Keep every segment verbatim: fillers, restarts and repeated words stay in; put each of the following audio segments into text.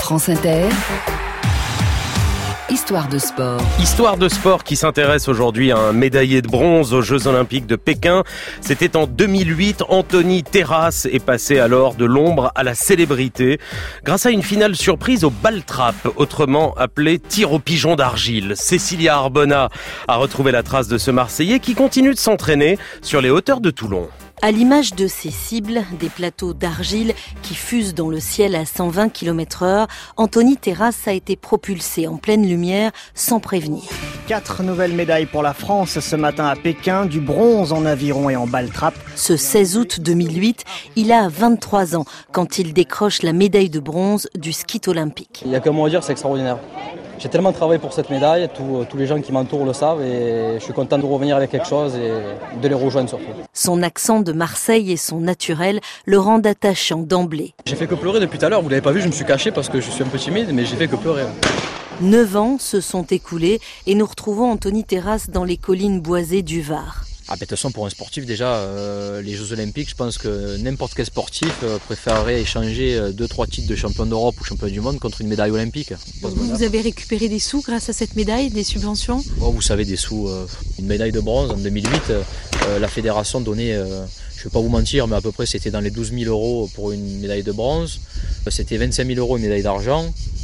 France Inter, Histoire de sport. Histoire de sport qui s'intéresse aujourd'hui à un médaillé de bronze aux Jeux Olympiques de Pékin. C'était en deux mille huit. Anthony Terrasse est passé alors de l'ombre à la célébrité grâce à une finale surprise au ball trap, autrement appelé tir au pigeon d'argile. Cécilia Arbona a retrouvé la trace de ce Marseillais qui continue de s'entraîner sur les hauteurs de Toulon. À l'image de ces cibles, des plateaux d'argile qui fusent dans le ciel à cent vingt kilomètres heure, Anthony Terrasse a été propulsé en pleine lumière sans prévenir. Quatre nouvelles médailles pour la France ce matin à Pékin, du bronze en aviron et en ball trap. Ce seize août deux mille huit, il a vingt-trois ans quand il décroche la médaille de bronze du ski olympique. Il n'y a qu'un mot à dire, c'est extraordinaire. J'ai tellement travaillé pour cette médaille, tous, tous les gens qui m'entourent le savent et je suis content de revenir avec quelque chose et de les rejoindre surtout. Son accent de Marseille et son naturel le rendent attachant d'emblée. J'ai fait que pleurer depuis tout à l'heure, vous l'avez pas vu, je me suis caché parce que je suis un peu timide, mais j'ai fait que pleurer. Neuf ans se sont écoulés et nous retrouvons Anthony Terrasse dans les collines boisées du Var. Ah ben, de toute façon, pour un sportif, déjà, euh, les Jeux Olympiques, je pense que n'importe quel sportif euh, préférerait échanger euh, deux, trois titres de champion d'Europe ou champion du monde contre une médaille olympique. Vous, vous avez récupéré des sous grâce à cette médaille, des subventions ? Bon, vous savez, des sous. Euh, une médaille de bronze en deux mille huit, euh, la fédération donnait, euh, je ne vais pas vous mentir, mais à peu près c'était dans les douze mille euros pour une médaille de bronze. C'était vingt-cinq mille euros une médaille d'argent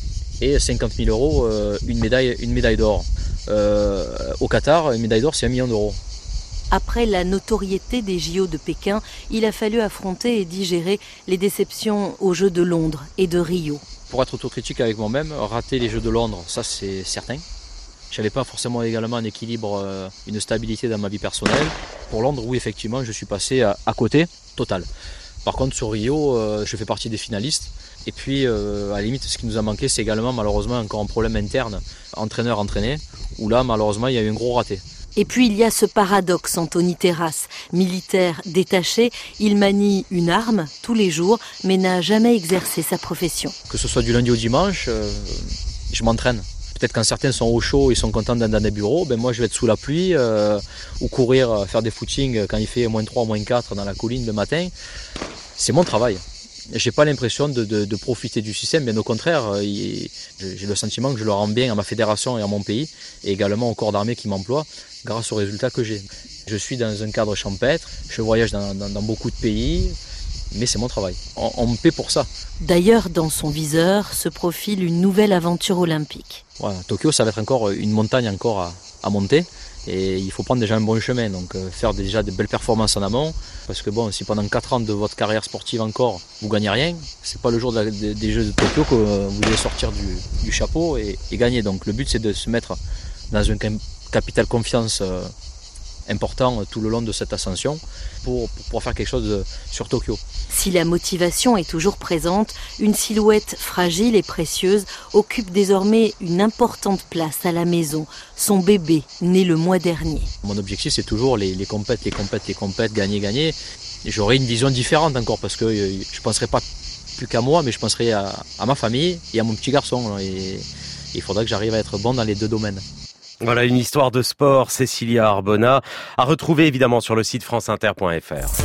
et cinquante mille euros euh, une médaille, une médaille d'or. Euh, au Qatar, une médaille d'or, c'est un million d'euros. Après la notoriété des J O de Pékin, il a fallu affronter et digérer les déceptions aux Jeux de Londres et de Rio. Pour être autocritique avec moi-même, rater les Jeux de Londres, ça c'est certain. Je n'avais pas forcément également un équilibre, une stabilité dans ma vie personnelle. Pour Londres, oui, effectivement, je suis passé à, à côté, total. Par contre, sur Rio, euh, je fais partie des finalistes. Et puis, euh, à la limite, ce qui nous a manqué, c'est également malheureusement encore un problème interne, entraîneur-entraîné, où là, malheureusement, il y a eu un gros raté. Et puis il y a ce paradoxe, Anthony Terrasse. Militaire détaché, il manie une arme tous les jours, mais n'a jamais exercé sa profession. Que ce soit du lundi au dimanche, euh, je m'entraîne. Peut-être quand certains sont au chaud, ils sont contents d'être dans des bureaux, ben moi je vais être sous la pluie, euh, ou courir, faire des footings quand il fait moins trois, moins quatre dans la colline le matin. C'est mon travail. J'ai pas l'impression de, de, de profiter du système, bien au contraire, il, j'ai le sentiment que je le rends bien à ma fédération et à mon pays, et également au corps d'armée qui m'emploie, grâce aux résultats que j'ai. Je suis dans un cadre champêtre, je voyage dans, dans, dans beaucoup de pays, mais c'est mon travail. On, on me paie pour ça. D'ailleurs, dans son viseur se profile une nouvelle aventure olympique. Ouais, Tokyo, ça va être encore une montagne encore à, à monter. Et il faut prendre déjà un bon chemin, donc euh, faire déjà de belles performances en amont. Parce que bon, si pendant quatre ans de votre carrière sportive encore, vous gagnez rien, c'est pas le jour de la, de, des Jeux de Tokyo que euh, vous allez sortir du, du chapeau et, et gagner. Donc le but c'est de se mettre dans un capital confiance euh, important tout le long de cette ascension pour, pour pouvoir faire quelque chose de, sur Tokyo. Si la motivation est toujours présente, une silhouette fragile et précieuse occupe désormais une importante place à la maison. Son bébé, né le mois dernier. Mon objectif, c'est toujours les, les compètes, les compètes, les compètes, gagner, gagner. J'aurai une vision différente encore parce que je ne penserai pas plus qu'à moi, mais je penserai à, à ma famille et à mon petit garçon. Et il faudra que j'arrive à être bon dans les deux domaines. Voilà une histoire de sport, Cécilia Arbona, à retrouver évidemment sur le site franceinter point f r.